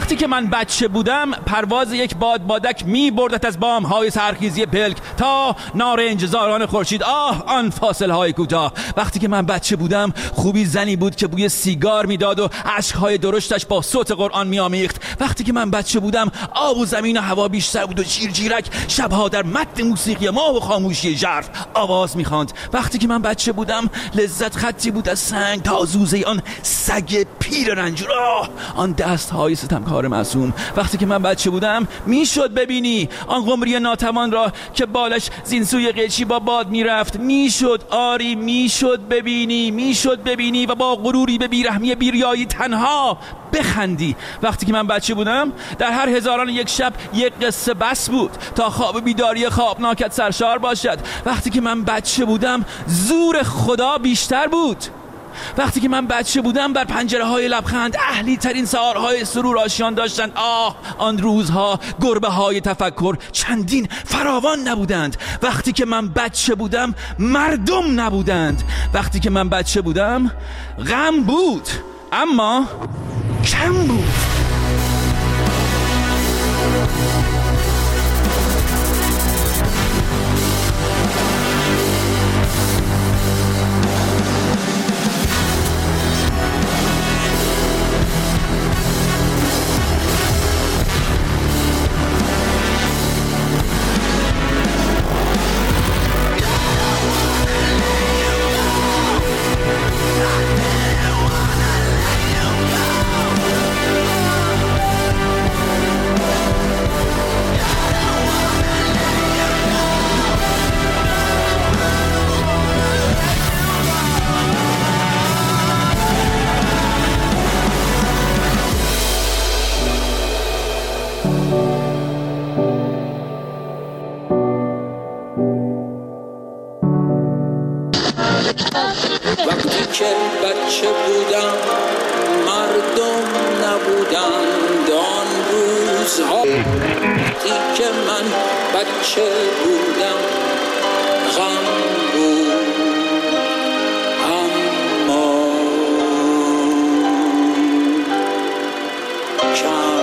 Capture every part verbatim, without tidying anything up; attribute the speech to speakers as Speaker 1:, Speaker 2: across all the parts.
Speaker 1: وقتی که من بچه بودم پرواز یک باد بادک می بردت از بام های سرخیزی پلک تا نارنج زاران خورشید. آه آن فاصله های کوتاه. وقتی که من بچه بودم خوبی زنی بود که بوی سیگار میداد و اشک های درشتش با صوت قرآن می آمیخت. وقتی که من بچه بودم آب و زمین و هوا بیشتر بود و جیر جیرک شبها در مد موسیقی ما و خاموشی ژرف آواز می خواند. وقتی که من بچه بودم لذت خطی بود از سنگ تا زوزه آن سگ پیر رنجور. آه آن دست های ستمکار معصوم. وقتی که من بچه بودم میشد ببینی آن قمری ناتوان را که بالش زین سوی قیچی با باد میرفت. میشد آری میشد ببینی میشد ببینی و با غروری به بیرحمی بیریایی تنها بخندی. وقتی که من بچه بودم در هر هزاران یک شب یک قصه بس بود تا خواب بیداری خوابناکت سرشار باشد. وقتی که من بچه بودم زور خدا بیشتر بود. وقتی که من بچه بودم بر پنجره های لبخند اهلی ترین سحرهای سرور آشیان داشتند. آه آن روزها گربه های تفکر چندین فراوان نبودند. وقتی که من بچه بودم مردم نبودند. وقتی که من بچه بودم غم بود اما کم بود.
Speaker 2: وقتی که بچه بودم مردم نبودند آن روزها. وقتی که من بچه بودم غم بود اما کم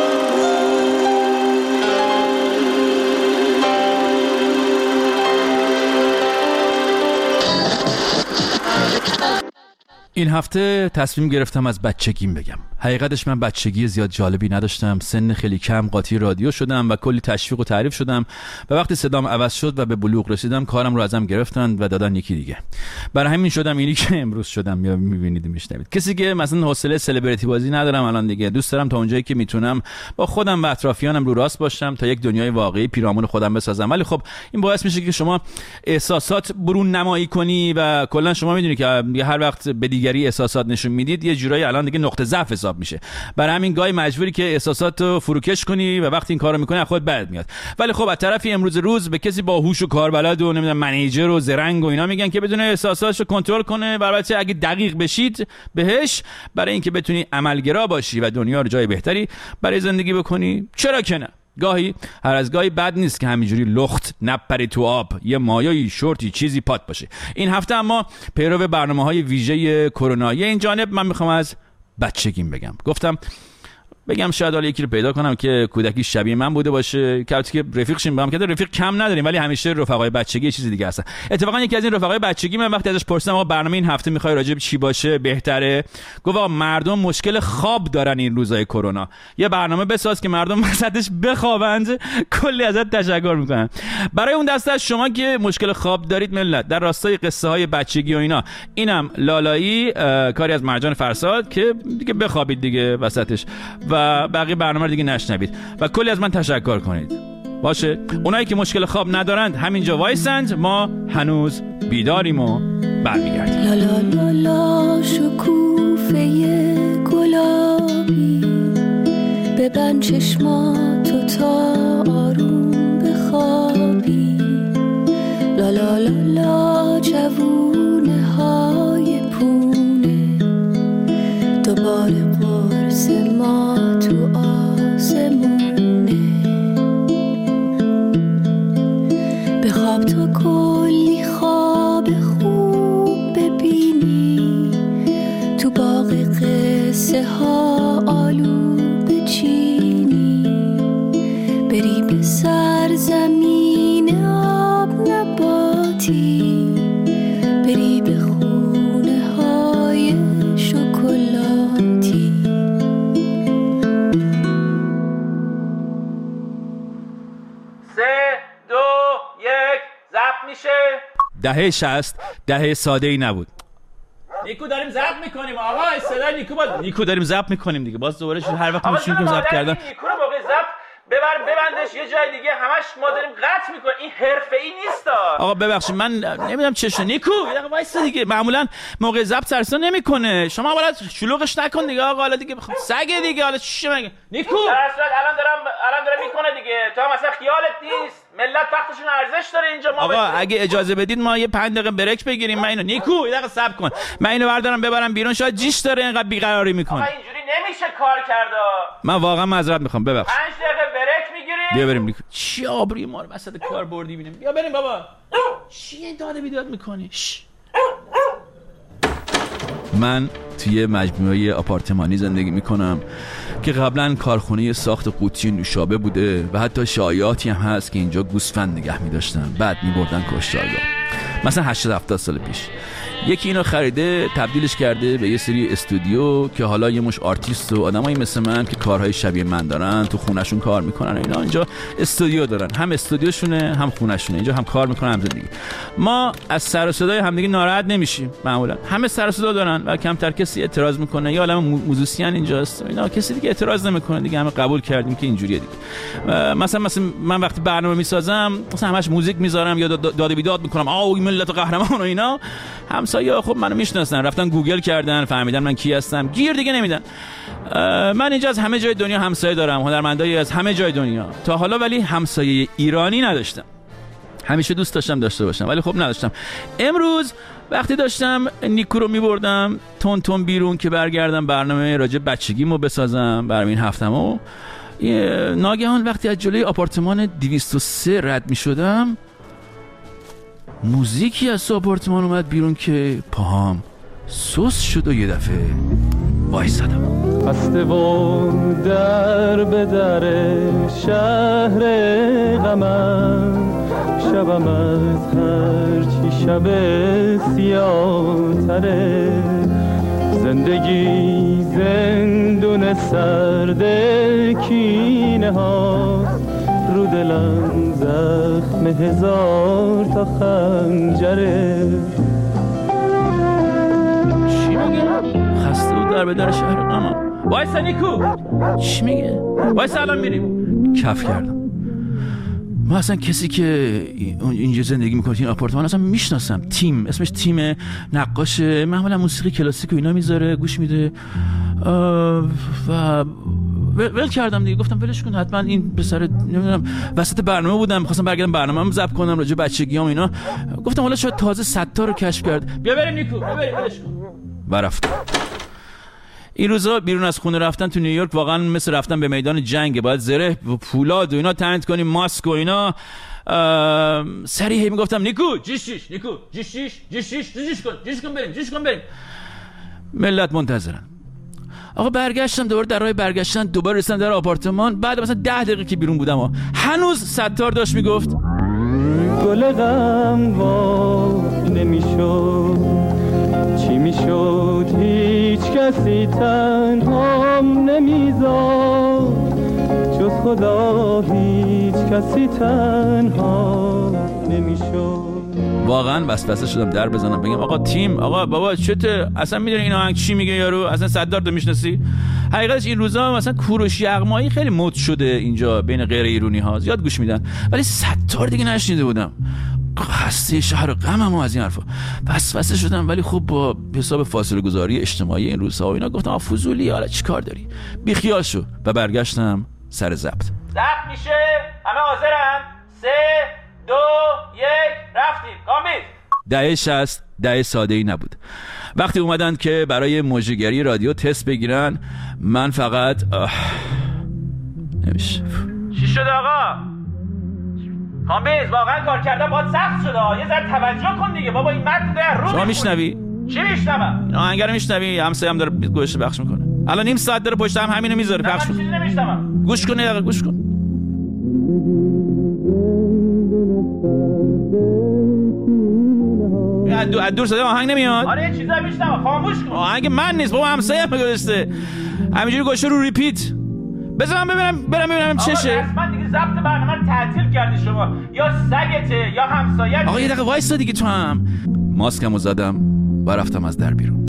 Speaker 1: این هفته تصمیم گرفتم از بچگیم بگم. حقیقتش من بچگی زیاد جالبی نداشتم. سن خیلی کم قاطی رادیو شدم و کلی تشویق و تعریف شدم و وقتی صدام عوض شد و به بلوغ رسیدم کارم رو ازم گرفتن و دادن یکی دیگه. برای همین شدم اینی که امروز شدم یا میبینید و میشنوید. کسی که مثلا حوصله سلبریتی بازی ندارم الان دیگه. دوست دارم تا اونجایی که میتونم با خودم و اطرافیانم رو راست باشم تا یک دنیای واقعی پیرامون خودم بسازم. ولی خب این باعث میشه که شما احساسات برون نمایی کنی و کلا شما میدونید که هر وقت به دیگری احساسات نشون میدید یه جورایی الان دیگه نقطه ضعف حساب میشه. برای همین گاهی مجبوری که احساساتو فروکش کنی و وقتی این کارو میکنی خود بد میاد. ولی خب از طرفی امروز روز به کسی با هوش و کاربلد و نمیدونم منیجر و زرنگ و اینا میگن که بدون احساساتشو کنترل کنه. البته اگه دقیق بشید بهش برای اینکه بتونی عملگرا باشی و دنیا رو جای بهتری برای زندگی بکنی چرا که نه. گاهی هر از گاهی بد نیست که همینجوری لخت نپری تو آب، یه مایه‌ای شورتی چیزی پات باشه. این هفته اما پیرو برنامه‌های ویژه کرونایی این جانب من میخوام از بچگیم بگم. گفتم بگم شاید حالا یکی رو پیدا کنم که کودکی شبیه من بوده باشه، که البته که رفیقشیم با هم که رفیق کم نداریم ولی همیشه رفقای بچگی یه چیز دیگه هستن. اتفاقا یکی از این رفقای بچگی من وقتی ازش پرسیدم آقا برنامه این هفته میخوای راجع به چی باشه بهتره، گفت آقا مردم مشکل خواب دارن این روزای کرونا، یه برنامه بساز که مردم وسطش بخوابند. کلی ازت تشکر میکنم. برای اون دسته از شما که مشکل خواب دارید ملت، در راستای قصه های بچگی و اینا، اینم لالایی کاری از مرجان فرساد که دیگه بخوابید دیگه وسطش و بقیه برنامه رو دیگه نشنوید و کلی از من تشکر کنید. باشه، اونایی که مشکل خواب ندارند همینجا وایسند، ما هنوز بیداریم و برمیگردیم.
Speaker 3: لا لا لا لا شکوفه گلابی، ببند چشماتو تا آروم بخوابی. لا لا لا لا جوونه های پونه، دوباره قرص ما تو آسمونه. بخواب تا کلی خواب خوب ببینی، تو باغ قصه ها آلو بچینی.
Speaker 1: دهه شصت دهه ساده ای نبود. نیکو داریم ضبط میکنیم آقا، صدای نیکو باز نیکو داریم ضبط میکنیم دیگه. باز دوباره شد هر وقت میشیم که ضبط کردن
Speaker 4: نیکو رو موقع ضبط ببر ببندش یه جای دیگه، همش ما داریم قطع میکنیم. این حرفه‌ای نیست
Speaker 1: آقا. ببخشید من نمیدونم چشه. نیکو یه دقیقه وایس دیگه. معمولا موقع ضبط سرسا نمیکنه. شما حالا شلوغش نکن دیگه آقا. حالا دیگه سگ دیگه. حالا چی مگه نیکو؟
Speaker 4: در اصل الان دارم الان داره میکنه دیگه. تو هم اصلا خیالت نیست ملت وقتشون ارزش داره اینجا. ما
Speaker 1: آقا اگه اجازه بدید ما یه پنج دقیقه بریک بگیریم. من اینو نیکو یه دقیقه صبر کن. من اینو بردارم ببرم بیرون. شاید جیش داره اینقدر بیقراری میکنه.
Speaker 4: آقا اینجوری نمیشه کار کرد.
Speaker 1: من واقعا معذرت میخوام. ببخشید.
Speaker 4: پنج دقیقه بریک میگیریم.
Speaker 1: بیا بریم نیکو. چی آبروی ما رو وسط کار بردی ببینیم. بیا بریم بابا. چی این داده بیداد میکنی؟ من توی مجموعه آپارتمانی زندگی میکنم که قبلا کارخونه ساخت قوطی نوشابه بوده و حتی شایعاتی هم هست که اینجا گوسفند نگه میداشتن، بعد میبردن کشتارگاه. مثلا هشتاد هفتاد سال پیش یکی اینو خریده تبدیلش کرده به یه سری استودیو که حالا یه مش آرتیست و آدمایی مثل من که کارهای شبیه من دارن تو خونهشون کار میکنن. اینا اینجا استودیو دارن، هم استودیوشونه هم خونهشونه. اینجا هم کار میکنن هم زندگی. ما از سر و صدای همدیگه ناراحت نمیشیم. معمولا همه سر و صدا دارن و کمتر کسی اعتراض میکنه. یا عالم موزیسین اینجاست، اینا کسی دیگه اعتراض نمیکنه دیگه. همه قبول کردیم که اینجوریه دیگه. مثلا مثلا من وقتی برنامه میسازم مثلا همش موزیک میذارم یا داد بیداد میکنم آو ملت قهرمان و اینا. همسایه‌ها خب منو میشناسن، رفتن گوگل کردن فهمیدن من کی هستم، گیر دیگه نمیدن. من اینجا از همه جای دنیا همسایه دارم، هنرمندایی از همه جای دنیا. تا حالا ولی همسایه ایرانی نداشتم. همیشه دوست داشتم داشته باشم ولی خب نداشتم. امروز وقتی داشتم نیکو رو میبردم تون تون بیرون که برگردم برنامه راجع بچگیمو بسازم برای این هفتمو، ناگهان وقتی از جلوی آپارتمان دویست و سه رد میشدم موزیکی از آپارتمان اومد بیرون که پاهام سوس شد و یه دفعه وایسادم.
Speaker 5: خسته و در به در شهر غمم، شبم از هرچی شب سیاه تره، زندگی زندون سرد کینه ها، رو دلم زخم هزار تا خنجره.
Speaker 1: چی میگه؟ خسته و در به در شهر غمم. وایسا نیکو. چی میگه؟ وایسا الان میریم. کف کردم. من اصلا کسی که اینجا زندگی میکنه این آپارتمان اصلا میشناسم. تیم اسمش تیم نقاشه، معمولا موسیقی کلاسیک و اینا میذاره گوش میده و ول کردم دیگه. گفتم ولش کن، حتما این پسر نمیدونم وسط برنامه بودم می‌خواستم برگردم برنامه‌ام ضبط کنم راجع بچگیام اینا. گفتم حالا شاید تازه ستار رو کشف کرد. بیا بریم نیکو، بیا بریم ولش کن. و رفتم. این روزا بیرون از خونه رفتن تو نیویورک واقعا مثل رفتن به میدان جنگه. باید زره و پولاد و اینا تنت کنیم، ماسک و اینا. سریع میگفتم نیکو جیشیش، نیکو جیشیش جیشیش جیش کن جیش کن بریم جیش کن بریم. ملت منتظرن. آقا برگشتم دوباره در راه برگشتن دوباره رسیدم در آپارتمان. بعد مثلا ده دقیقه که بیرون بودم ها. هنوز ستار داشت میگفت
Speaker 5: گل غم وا نمیشد، چی میشد هیچ کسی تنهام نمیذاد، جز خدا هیچ کسی تنها نمیشد.
Speaker 1: واقعا وسوسه شدم در بزنم بگم آقا تیم، آقا بابا چته، اصلا میدونی این آهنگ چی میگه یارو؟ اصلا صدار تو میشناسی؟ حقیقتش این روزا مثلا کوروش یغمایی خیلی مد شده اینجا بین غیر ایرانی ها، زیاد گوش میدن، ولی صدار دیگه نشنیده بودم. خسته شهر غمم و از این حرفا وسوسه شدم. ولی خب با حساب فاصله گذاری اجتماعی این روزها و اینا گفتم آ فضولی، حالا چیکار داری؟ بی خیال شو و برگشتم سر ضبط.
Speaker 4: ضبط میشه، همه حاضرن؟ سه دو یک رفتیم. کامل.
Speaker 1: دهه شصت دهه ساده ای نبود. وقتی اومدن که برای مجریگری رادیو تست بگیرن من فقط آه... نمیشه.
Speaker 4: چی شد آقا؟ کامل واقعا کار کردن باید سخت شده. یه ذره توجه کن دیگه بابا. این متن در رو
Speaker 1: شما میشنوی؟
Speaker 4: چی میشنوم؟
Speaker 1: آهنگ رو میشنوی؟ همسایه هم داره گوش پخش میکنه. الان نیم ساعت داره پشت هم همینو میذاره پخش میکنه.
Speaker 4: من چیزی نمیشنوم.
Speaker 1: گوش کن یه گوش کن. از دور صدای آهنگ نمیاد.
Speaker 4: آره یه چیزا میشنوم. خاموش کن.
Speaker 1: آهنگ من نیست بابا، همسایه هم گذاشته. همینجوری گوشه رو ریپیت. بذار من ببینم برم ببینم چشه.
Speaker 4: آقا رسما دیگه ضبط برنامه رو تعطیل کردی شما، یا سگته یا همسایه‌ت.
Speaker 1: آقا یه دقیقه وایسا دیگه تو هم. ماسکمو زدم و رفتم از در بیرون.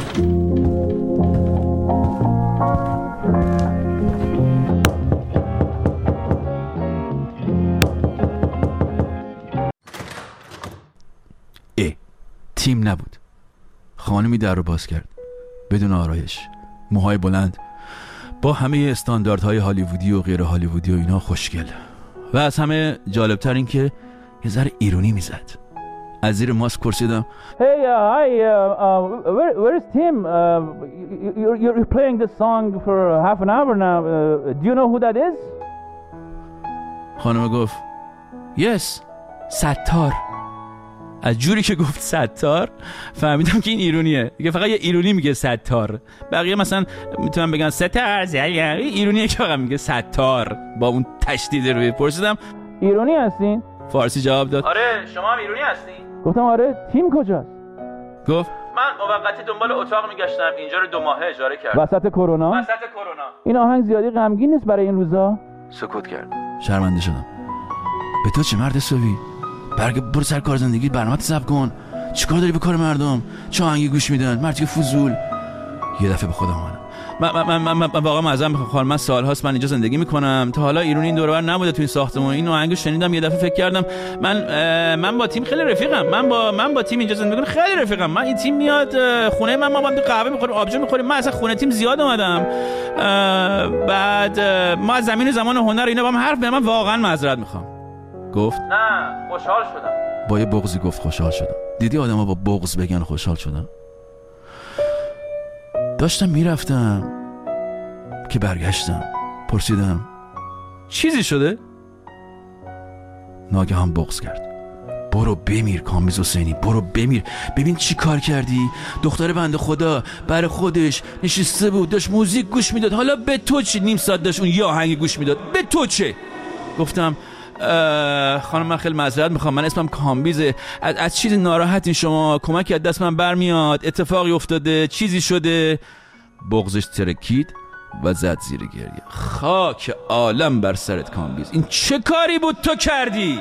Speaker 1: ای تیم نبود. خانمی در رو باز کرد بدون آرایش، موهای بلند با همه استانداردهای هالیوودی و غیر هالیوودی و اینا خوشگل، و از همه جالبتر این که یه ذره ایرونی میزد. از زیر ماسک پرسیدم
Speaker 4: Hey, uh, hi, uh, uh, where, where is Tim? Uh, you're, you're playing this song for half an hour now. Uh, do you know who that is?
Speaker 1: خانم گفت Yes, ستار. از جوری که گفت ستار فهمیدم که این ایرونیه دیگه. فقط یه ایرونی میگه ستار، بقیه مثلا میتونم بگن ستار زیه، ایرونیه که فقط میگه ستار با اون تشدید روی. پرسیدم
Speaker 4: ایرونی هستین؟
Speaker 1: فارسی جواب داد
Speaker 4: آره. شما هم ایرونی هستین؟
Speaker 5: گفتم آره. تیم کجاست؟
Speaker 1: گفت
Speaker 4: من موقتی دنبال اتاق میگشتم، اینجا رو دو ماهه اجاره کردم.
Speaker 5: وسط کرونا؟
Speaker 4: وسط کرونا.
Speaker 5: این آهنگ زیادی غمگین نیست برای این روزا؟
Speaker 1: سکوت کرد. شرمنده شدم. به تو چه مرد سوی؟ برگ برو سر کار زندگی، برنامه‌ت ضبط کن. چیکار داری به کار مردم؟ چه آهنگی گوش میدن؟ مردی که فضول. یه دفعه به خودم اومدم. من من من, من, من واقعا معذرت میخوام خانم، من سال‌هاست من اینجا زندگی میکنم، تا حالا ایرانی این دور و بر نبوده تو این ساختمون. این آهنگو شنیدم یه دفعه فکر کردم من من با تیم خیلی رفیقم. من با من با تیم اینجا زندگی میکنم، خیلی رفیقم. من این تیم میاد خونه من، ما با هم قهوه میخوریم، آبجو میخوریم. من اصلا خونه تیم زیاد اومدم. بعد ما از زمین زمان هنر اینا با هم حرف بزنیم. من واقعا معذرت میخوام. گفت
Speaker 4: نه خوشحال شدم.
Speaker 1: با یه بغضی گفت خوشحال شدم. دیدی آدم‌ها با بغض بگن خوشحال شدم؟ داشتم میرفتم که برگشتم. پرسیدم چیزی شده؟ ناگهان بغض کرد. برو بمیر کامبیز حسینی، برو بمیر. ببین چی کار کردی؟ دختر بنده خدا برای خودش نشسته بود داشت موزیک گوش میداد، حالا به تو چی؟ نیم ساعت داشت اون یه آهنگ گوش میداد، به تو چه؟ گفتم خانم من خیلی معذرت میخوام، من اسمم کامبیزه. از, از چیزی ناراحتین شما؟ کمکی از دست من برمیاد؟ اتفاقی افتاده؟ چیزی شده؟ بغضش ترکید و زد زیر گریه. خاک عالم بر سرت کامبیز، این چه کاری بود تو کردی؟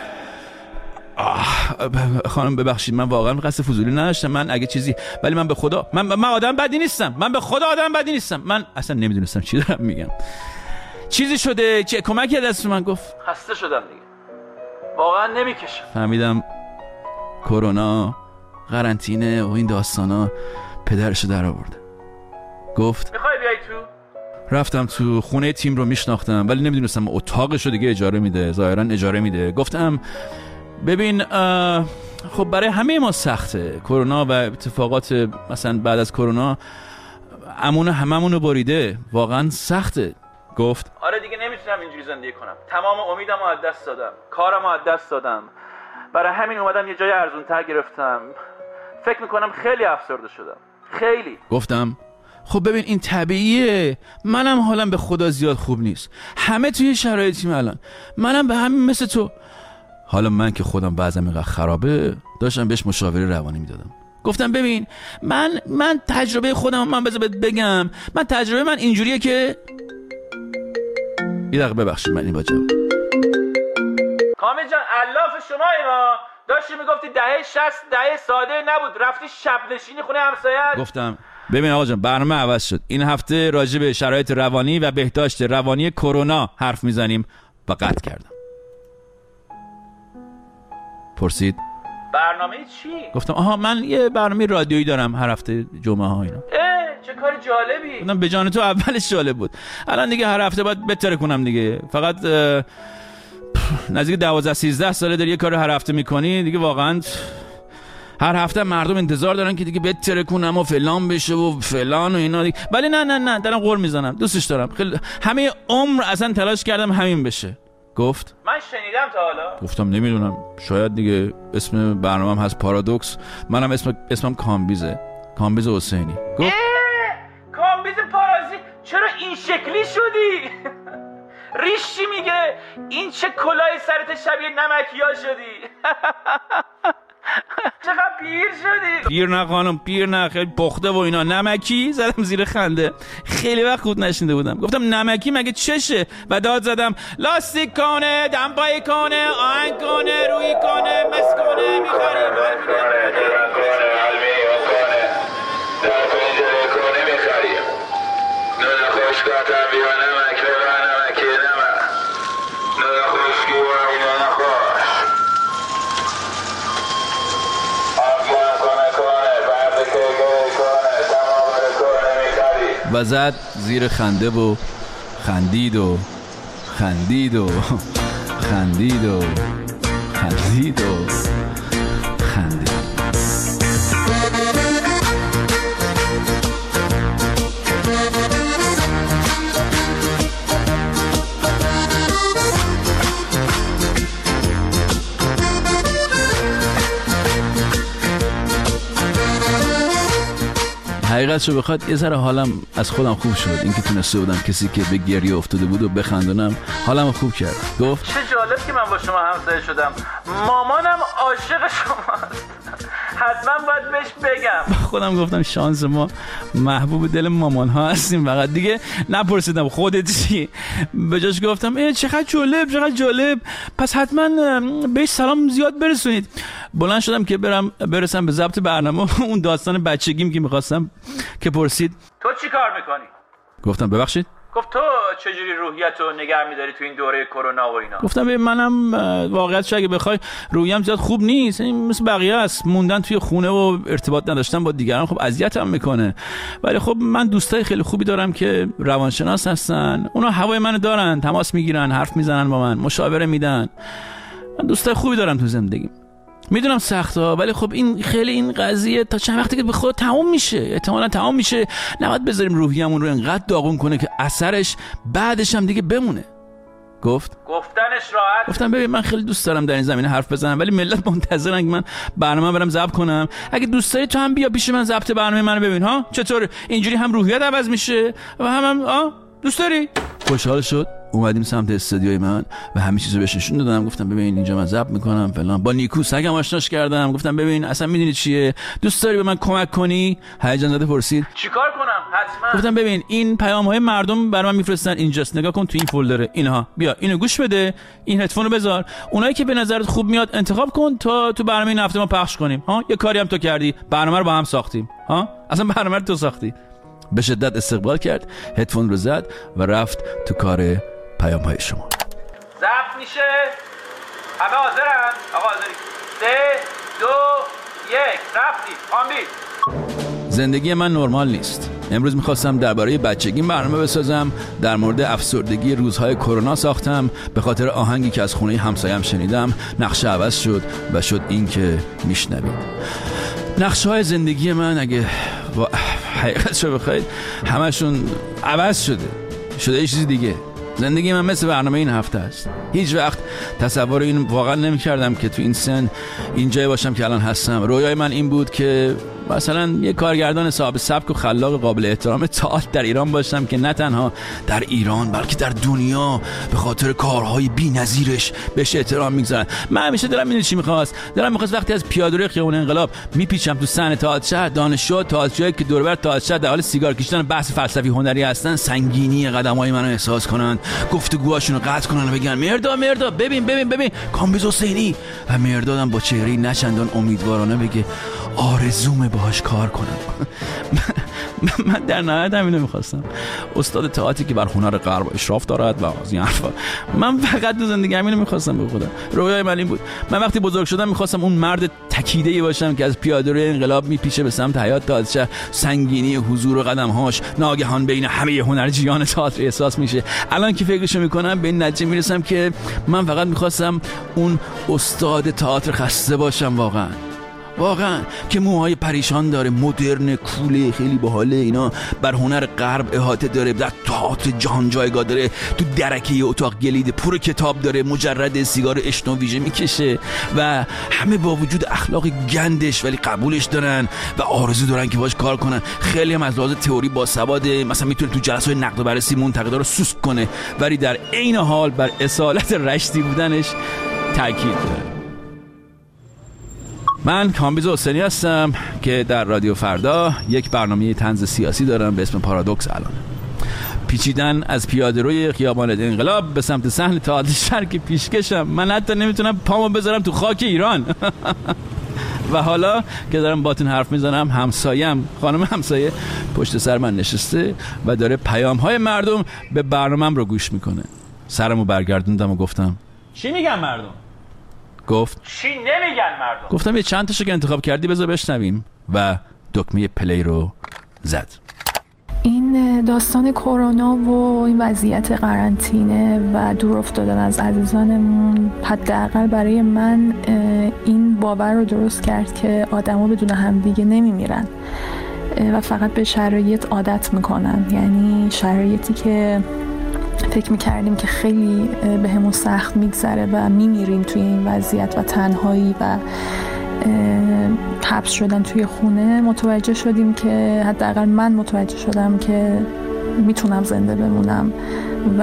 Speaker 1: خانم ببخشید من واقعا قصد فضولی نداشتم. من اگه چیزی، ولی من به خدا من, من آدم بدی نیستم. من به خدا آدم بدی نیستم. من اصلا نمیدونستم چی دارم میگم. چیزی شده؟ چه کمکی دست من؟ گفت
Speaker 4: خسته شدم دیگه، واقعا نمیکشم.
Speaker 1: فهمیدم کرونا، قرنطینه و این داستانا پدرشو در آورده. گفت
Speaker 4: میخوای بیای تو؟
Speaker 1: رفتم تو خونه تیم رو میشناختم ولی نمیدونستم اتاقشو دیگه اجاره میده، ظاهرا اجاره میده. گفتم ببین خب برای همه ما سخته کرونا و اتفاقات مثلا بعد از کرونا، امون هممونو بریده، واقعا سخته. گفت
Speaker 4: آره دیگه نمیتونم اینجوری زندگی کنم، تمام امیدمو از دست دادم، کارمو از دست دادم، برای همین اومدم یه جای ارزون‌تر گرفتم. فکر میکنم خیلی افسرده شدم، خیلی.
Speaker 1: گفتم خب ببین این طبیعیه، منم حالم به خدا زیاد خوب نیست، همه توی شرایطیم الان، منم به همین مثل تو. حالا من که خودم وضعم اینقدر خرابه داشتم بهش مشاوره روانی میدادم. گفتم ببین من من تجربه خودم، من بذار بگم من تجربه من اینجوریه که یه دقیقه ببخشید من این با جواب.
Speaker 4: کامل جان الاف شما اینا داشتی میگفتی دهه شصت دهه ساده نبود، رفتی شب نشینی خونه همسایه‌ات.
Speaker 1: گفتم ببین آقا جان برنامه عوض شد، این هفته راجع به شرایط روانی و بهداشت روانی کرونا حرف میزنیم و قطع کردم. پرسید
Speaker 4: برنامه چی؟
Speaker 1: گفتم آها من یه برنامه رادیویی دارم هر هفته جمعه ها اینا.
Speaker 4: اه چه کار جالبی.
Speaker 1: گفتم به جان تو اولش جالب بود، الان دیگه هر هفته باید بهتر کنم دیگه. فقط نزدیک دوازده سیزده ساله داری یه کار هر هفته میکنی دیگه، واقعا هر هفته مردم انتظار دارن که دیگه بهتر کنم و فلان بشه و فلان و اینا دیگه. ولی نه نه نه دارم قول میزنم، دوستش دارم خیلی، همه عمر اصلا تلاش کردم همین بشه. گفت
Speaker 4: من شنیدم تا حالا.
Speaker 1: گفتم نمیدونم شاید دیگه اسم برنامه‌ام هست پارادوکس، منم اسم اسمم کامبیزه، کامبیز حسینی. گفت
Speaker 4: کامبیز پارازی چرا این شکلی شدی؟ ریشی میگه این چه کلاهی سرت شبیه نمکیا شدی. چقدر پیر شدی.
Speaker 1: پیر نه خانم، پیر نه، خیلی پخته و اینا. نمکی زدم زیر خنده، خیلی وقت خود نشنیده بودم. گفتم نمکی مگه چشه؟ و داد زدم لاستیک کنه، دمپایی کنه، آهنگ کنه، روی کنه، مس کنه، میخریم و زد زیر خنده و خندید و خندید و خندید و خندید و خندید. حقیقتشو بخواد یه ذره حالم از خودم خوب شد، اینکه تونسته بودم کسی که به گریه افتاده بود و بخندونم حالم خوب کرد. گفت
Speaker 4: چه جالب که من با شما همسایه شدم، مامانم عاشق شماست، حتما باید بهش بگم.
Speaker 1: خودم گفتم شانس ما محبوب دل مامان ها هستیم. فقط دیگه نپرسیدم خودت چی، به جاش گفتم ای چقدر جالب چقدر جالب، پس حتما بهش سلام زیاد برسونید. بلند شدم که برم برسم به ضبط برنامه. اون داستان بچگیم که میخواستم که پرسید
Speaker 4: تو چی کار میکنی؟
Speaker 1: گفتم ببخشید.
Speaker 4: گفت تو چجوری روحیت رو نگه میداری تو این دوره کرونا و اینا؟
Speaker 1: گفتم ببین منم واقعیتش اگه بخوای روحیم زیاد خوب نیست، این مثل بقیه است، موندن توی خونه و ارتباط نداشتن با دیگران خب اذیتم میکنه، ولی خب من دوستای خیلی خوبی دارم که روانشناس هستن، اونا هوای منو دارن، تماس میگیرن، حرف میزنن با من، مشاوره میدن. من دوستای خوبی دارم تو زندگیم. میدونم سخته ولی خب این خیلی این قضیه تا چند وقتی که به خود تمام میشه، احتمالاً تمام میشه، نباید بذاریم روحیه‌مون رو اینقدر داغون کنه که اثرش بعدش هم دیگه بمونه. گفت
Speaker 4: گفتنش راحت.
Speaker 1: گفتم ببین من خیلی دوست دارم در این زمینه حرف بزنم ولی ملت منتظرن که من برنامه برم ضبط کنم. اگه دوست داری تو هم بیا پیش من ضبط برنامه منو ببین ها چطور، اینجوری هم روحیت عوض میشه و هم هم آ دوست داری. خوشحال شد. اومدیم سمت استودیوی من و همه چیزو بهش نشون دادم. گفتم ببین اینجا من ضبط میکنم فلان. با نیکو سگم آشناش کردم. گفتم ببین اصلا میدونی چیه، دوست داری به من کمک کنی؟ هیجان زده پرسید
Speaker 4: چیکار کنم؟ حتما.
Speaker 1: گفتم ببین این پیام‌های مردم برام میفرستن اینجاست، نگاه کن تو این فولدره اینها، بیا اینو گوش بده، این هدفون رو بذار، اونایی که به نظرت خوب میاد انتخاب کن تا تو برنامه این هفته ما پخش کنیم. ها یه کاری هم تو کردی، برنامه رو با هم ساختیم. ها اصلا برنامه رو تو ساختی. به شدت استقبال کرد، هدفون رو زد و رفت تو کار پیام های شما.
Speaker 4: ضبط میشه. همه حاضرن؟ آقا حاضری. سه دو یک رفتیم. آمبید.
Speaker 1: زندگی من نرمال نیست. امروز میخواستم درباره بچگیم برنامه بسازم. در مورد افسردگی روزهای کرونا ساختم. به خاطر آهنگی که از خونه همسایم شنیدم نقشه عوض شد و شد این که میشنوید. نقشه های زندگی من اگه با حقیقتشو بخواید همشون عوض شده شده یه چیزی دیگه. زندگی من مثل برنامه این هفته است. هیچ وقت تصور این واقعا نمی کردم که تو این سن اینجای باشم که الان هستم. رویای من این بود که مثلا یه کارگردان صاحب سبک و خلاق قابل احترام تئاتر در ایران باشم که نه تنها در ایران بلکه در دنیا به خاطر کارهای بی‌نظیرش بهش احترام میگذارن. من همیشه دلم میدونی چی می‌خواست؟ دلم می‌خواست وقتی از پیاده‌روی خیابون انقلاب میپیچم تو صحنه تئاتر شهر، دانشجو تئاترایی که دور و بر تئاتر شهر در حال سیگار کشیدن بحث فلسفی هنری هستن سنگینی قدم‌های منو احساس کنن، گفتگوهاشون رو قطع کنن و بگن مرداد مرداد ببین ببین ببین کامبیز حسینی، و مردادم با چهره‌ای نه چندان امیدوارانه بگه آرزومه باهاش کار کنم. من در نهایت همینو میخواستم. استاد تئاتری که بر هنر غرب اشراف دارد و از این حرفا. من فقط تو زندگی همینو میخواستم به خودم. رویای من این بود. من وقتی بزرگ شدم میخواستم اون مرد تکیده‌ای باشم که از پیاده‌روی انقلاب میپیچه به سمت حیاط تئاتر، سنگینی حضور و قدم‌هاش ناگهان بین همه هنرجویان تئاتر احساس میشه. الان که فکرشو میکنم به این نتیجه میرسم که من فقط میخواستم اون استاد تئاتر خسته باشم واقعا. واقعا که موهای پریشان داره، مدرن، کوله، خیلی باحاله، اینا بر هنر غرب احاطه داره، در تئاتر جهان جایگاه داره، تو درکه اتاق گلید پر کتاب داره، مجرد سیگار اشنا ویژه میکشه و همه با وجود اخلاق گندش ولی قبولش دارن و آرزو دارن که باش کار کنن. خیلی هم از لحاظ تئوری باسواده، مثلا میتونه تو جلسات نقد و بررسی منتقدا رو سوسک کنه ولی در عین حال بر اصالت رشتی بودنش تاکید داره. من کامبیز حسینی هستم که در رادیو فردا یک برنامه طنز سیاسی دارم به اسم پارادوکس. الان پیچیدن از پیاده‌روی خیابان انقلاب به سمت صحن تئاتر شرق پیشکشم. من حتی نمیتونم پامو بذارم تو خاک ایران. و حالا که دارم باتون حرف میزنم، همسایم خانم همسایه پشت سر من نشسته و داره پیام‌های مردم به برنامه‌ام رو گوش میکنه. سرمو برگردوندم و گفتم
Speaker 4: چی میگن مردم؟
Speaker 1: گفت
Speaker 4: چی نمیگن مردم؟
Speaker 1: گفتم یه چند تاشو که انتخاب کردی بذار بشنویم و دکمه پلی رو زد.
Speaker 6: این داستان کرونا و این وضعیت قرنطینه و دور افتادن از عزیزانمون حداقل برای من این باور رو درست کرد که آدما بدون همدیگه نمیمیرن و فقط به شرایط عادت میکنن. یعنی شرایطی که فکر میکردیم که خیلی به همون سخت میگذره و میمیریم توی این وضعیت و تنهایی و حبس شدن توی خونه، متوجه شدیم که حداقل من متوجه شدم که میتونم زنده بمونم و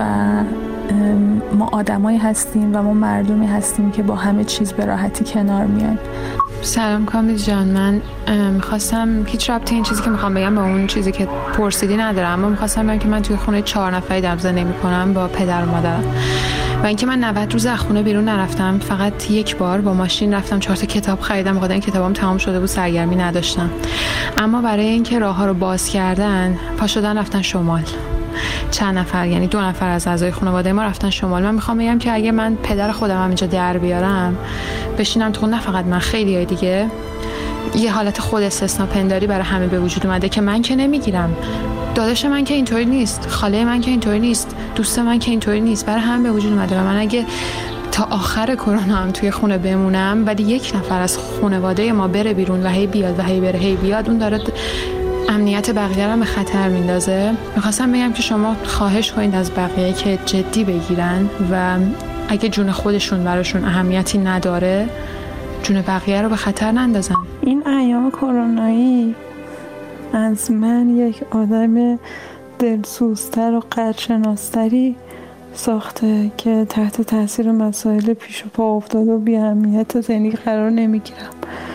Speaker 6: ما آدمایی هستیم و ما مردمی هستیم که با همه چیز به راحتی کنار میایم.
Speaker 7: سلام کامبیز جان، من میخواستم هیچ ربطی این چیزی که میخوام بگم با اون چیزی که پرسیدی ندارم، اما میخواستم بگم که من توی خونه چهار نفری دارم زندگی میکنم با پدر و مادرم و اینکه من نود روز از خونه بیرون نرفتم. فقط یک بار با ماشین رفتم چهار تا کتاب خریدم، بخاطر این کتابام تمام شده بود، سرگرمی نداشتم. اما برای اینکه راه‌ها رو باز کردن پا شدن رفتن شمال. چند نفر، یعنی دو نفر از اعضای خانواده ما رفتن شمال. من میخوام بگم که اگه من پدر خودم هم اینجا در بیارم بشینم تو، نه فقط من، خیلیای دیگه، یه حالت خود استثناء پنداری برای همه به وجود اومده که من که نمیگیرم، داداش من که اینطوری نیست، خاله من که اینطوری نیست، دوست من که اینطوری نیست، برای همه به وجود اومده. و من اگه تا آخر کرونا هم توی خونه بمونم ولی یک نفر از خانواده ما بره بیرون و هی بیاد و هی بره هی بیاد، اون داره امنیت بقیه رو به خطر میندازه. میخواستم بگم که شما خواهش کنید از بقیه که جدی بگیرن و اگه جون خودشون براشون اهمیتی نداره جون بقیه رو به خطر نندازن.
Speaker 8: این ایام کرونایی از من یک آدم دلسوزتر و قدرشناستری ساخته که تحت تاثیر مسائل پیش و پا افتاده و بی اهمیت زندگی قرار نمیگیرم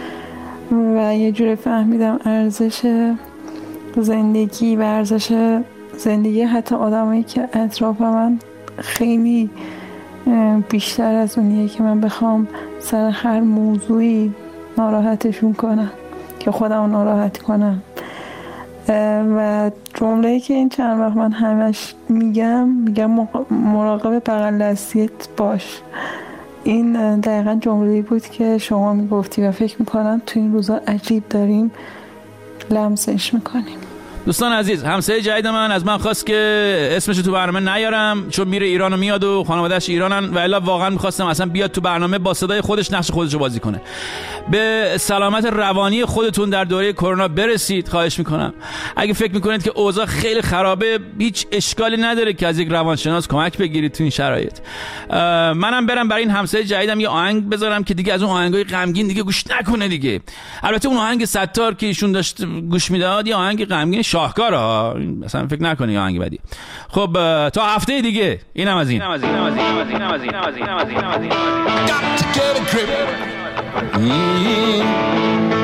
Speaker 8: و یه جوری فهمیدم ارزش زندگی و ارزش زندگی حتی آدمایی که اطراف من خیلی بیشتر از اونیه که من بخوام سر هر موضوعی ناراحتشون کنم که خودم ناراحت کنم. و جمله‌ای که این چند وقت من همش میگم میگم مراقب بغل دستیت باش. این دقیقا جمله‌ای بود که شما میگفتی و فکر میکنم تو این روزا عجیب داریم لمسش میکنیم.
Speaker 1: دوستان عزیز، همسایه جدید من از من خواست که اسمش تو برنامه نیارم چون میره ایران و میاد و خانواده‌اش ایرانن و الا واقعا میخواستم اصلا بیاد تو برنامه با صدای خودش نقش خودش رو بازی کنه. به سلامت روانی خودتون در دوره کرونا برسید خواهش میکنم. اگه فکر میکنید که اوضاع خیلی خرابه هیچ اشکالی نداره که از یک روانشناس کمک بگیرید تو این شرایط. منم برم برای این همسایه جدیدم یه آهنگ بذارم که دیگه از اون آهنگای غمگین دیگه گوش نکنه دیگه. البته اون آهنگ ستار که ایشون داشت گوش میداد یه آهنگ غمگین شاهکاره ها، مثلا فکر نکنی آهنگ بدی. خب تا هفته دیگه اینم از این. اینم از این. اینم از این. اینم از این. اینم از این. اینم از این. اینم از این. Got to get a grip.